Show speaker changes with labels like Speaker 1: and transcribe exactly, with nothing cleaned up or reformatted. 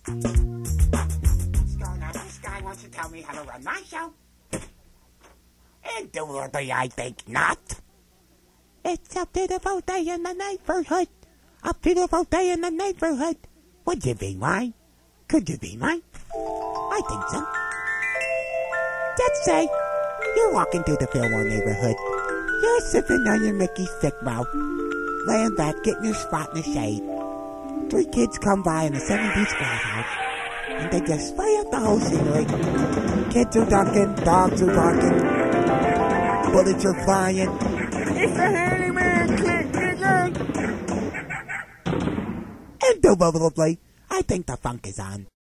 Speaker 1: What's going on? This guy wants to tell me how to run my show. Indubitably, I think not. It's a beautiful day in the neighborhood. A beautiful day in the neighborhood. Would you be mine? Could you be mine? I think so. Let's say you're walking through the Fillmore neighborhood. You're sipping on your Mickey Stick Mouth, laying back, getting your spot in the shade. Three kids come by in a seven-piece glass house, and they just spray up the whole scenery. Kids are ducking, dogs are barking, bullets are flying. It's the handyman kid, nigga! Indubitably, I think the funk is on.